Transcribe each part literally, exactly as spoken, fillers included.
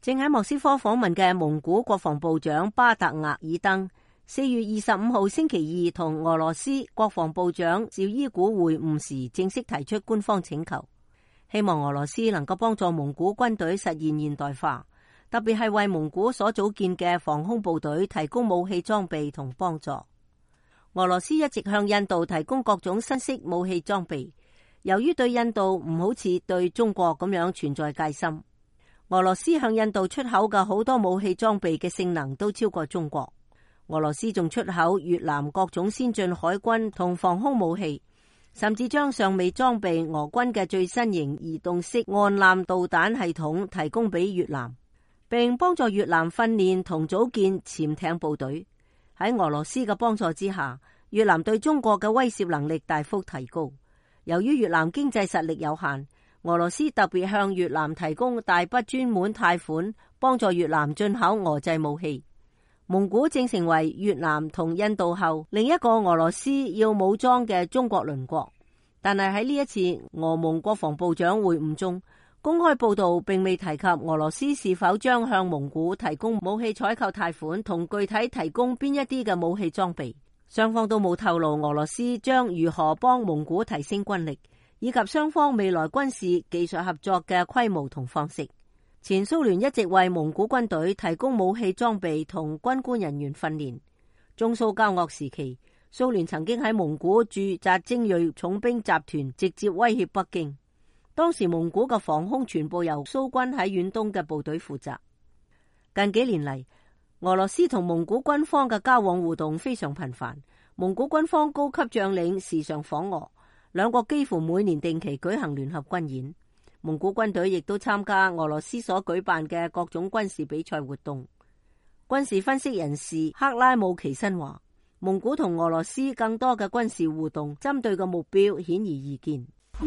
正喺莫斯科訪問嘅蒙古國防部長巴特額爾登，四月二十五號星期二同俄羅斯國防部長紹伊古會晤時，正式提出官方請求，希望俄羅斯能夠幫助蒙古軍隊實現現代化，特別係為蒙古所組建嘅防空部隊提供武器裝備同幫助。俄羅斯一直向印度提供各種新式武器裝備，由於對印度唔好似對中國咁樣存在戒心，俄羅斯向印度出口嘅好多武器裝備嘅性能都超過中國。俄羅斯仲出口越南各種先進海軍同防空武器，甚至將尚未裝備俄軍嘅最新型移動式岸艦導彈系統提供俾越南，並幫助越南訓練同組建潛艇部隊。喺俄羅斯嘅幫助之下，越南對中國嘅威懾能力大幅提高。由於越南經濟實力有限，俄羅斯特別向越南提供大筆專門貸款，幫助越南進口俄製武器。蒙古正成為越南同印度後另一個俄羅斯要武裝嘅中國鄰國。但係喺呢一次俄蒙國防部長會晤中，公開報道並未提及俄羅斯是否將向蒙古提供武器採購貸款同具體提供邊一啲嘅武器裝備。雙方都冇透露俄羅斯將如何幫蒙古提升軍力，以及雙方未來軍事技術合作嘅規模同方式。前蘇聯一直為蒙古軍隊提供武器裝備同軍官人員訓練。中蘇交惡時期，蘇聯曾經喺蒙古駐紮精銳重兵集團，直接威脅北京。當時蒙古嘅防空全部由蘇軍喺遠東嘅部隊負責。近幾年嚟，俄羅斯同蒙古軍方嘅交往互動非常頻繁，蒙古軍方高級將領時常訪俄，兩國幾乎每年定期舉行聯合軍演。蒙古軍隊亦都參加俄羅斯所舉辦嘅各種軍事比賽活動。軍事分析人士克拉姆奇申話，蒙古同俄羅斯更多嘅軍事互動針對嘅目標顯而易見。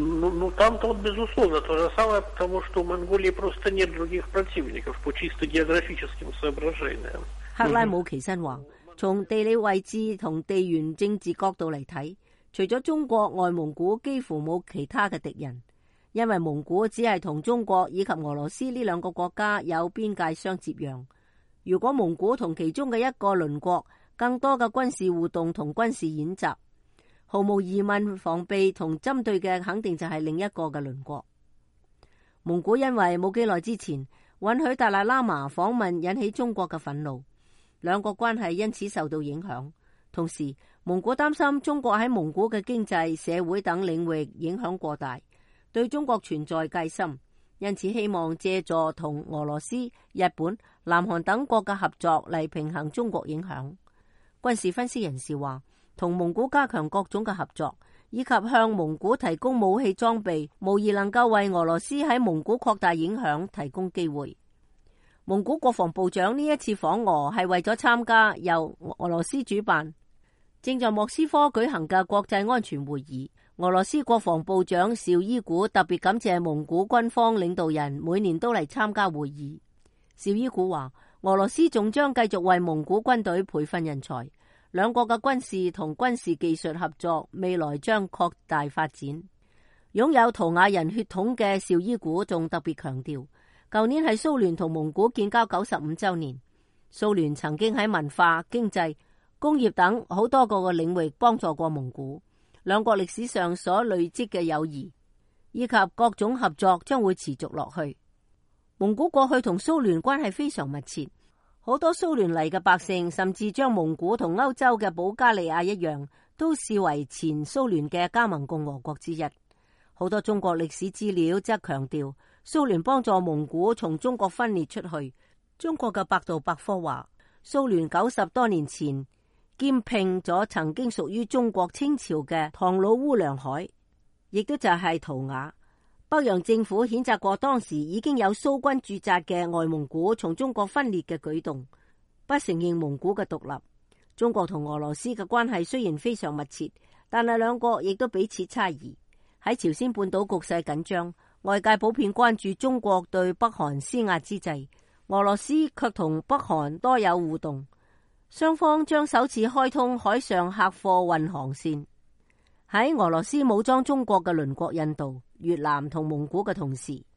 克拉姆奇申話，從地理位置同地緣政治角度嚟睇，除咗中國，外蒙古幾乎冇其他嘅敵人，因為蒙古只係同中國以及俄羅斯呢兩個國家有邊界相接壤。如果蒙古同其中嘅一個鄰國更多嘅軍事互動同軍事演習，毫無疑問，防備同針對嘅肯定就係另一個嘅鄰國。蒙古因為冇幾耐之前允許達賴喇嘛訪問，引起中國嘅憤怒，兩國關係因此受到影響。同時，蒙古擔心中國喺蒙古嘅經濟、社會等領域影響過大，對中國存在戒心，因此希望借助同俄羅斯、日本、南韓等國嘅合作嚟平衡中國影響。軍事分析人士話，同蒙古加強各種嘅合作，以及向蒙古提供武器裝備，無疑能夠為俄羅斯喺蒙古擴大影響提供機會。蒙古國防部長呢一次訪俄係為咗參加由俄羅斯主辦、正在莫斯科舉行嘅國際安全會議。俄羅斯國防部長紹伊古特別感謝蒙古軍方領導人每年都嚟參加會議。紹伊古話，俄羅斯仲將繼續為蒙古軍隊培訓人才。兩國嘅軍事同軍事技術合作未來將擴大發展。擁有圖瓦人血統嘅紹伊古仲特別強調，舊年係蘇聯同蒙古建交九十五週年，蘇聯曾經喺文化、經濟、工業等好多個嘅領域幫助過蒙古。兩國歷史上所累積嘅友誼以及各種合作將會持續落去。蒙古過去同蘇聯關係非常密切。好多蘇聯嚟嘅百姓甚至將蒙古同歐洲嘅保加利亞一樣，都視為前蘇聯嘅加盟共和國之一。好多中國歷史資料則強調，蘇聯幫助蒙古從中國分裂出去。中國嘅百度百科話，蘇聯九十多年前兼併咗曾經屬於中國清朝嘅唐努烏梁海，亦都就係圖瓦。北洋政府譴責過當時已經有蘇軍駐紮嘅外蒙古從中國分裂嘅舉動，不承認蒙古嘅獨立。中國同俄羅斯嘅關係雖然非常密切，但係兩國亦都彼此猜疑。喺朝鮮半島局勢緊張，外界普遍關注中國對北韓施壓之際，俄羅斯卻同北韓多有互動，雙方將首次開通海上客貨運航線。喺俄羅斯武裝中國嘅鄰國印度、越南同蒙古嘅同時，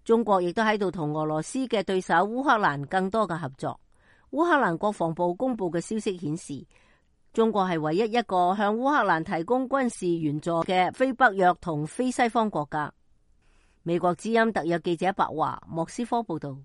中國亦都喺度同俄羅斯嘅對手烏克蘭更多嘅合作。烏克蘭國防部公布嘅消息顯示，中國係唯一一個向烏克蘭提供軍事援助嘅非北約同非西方國家。美國之音特約記者白華莫斯科報道。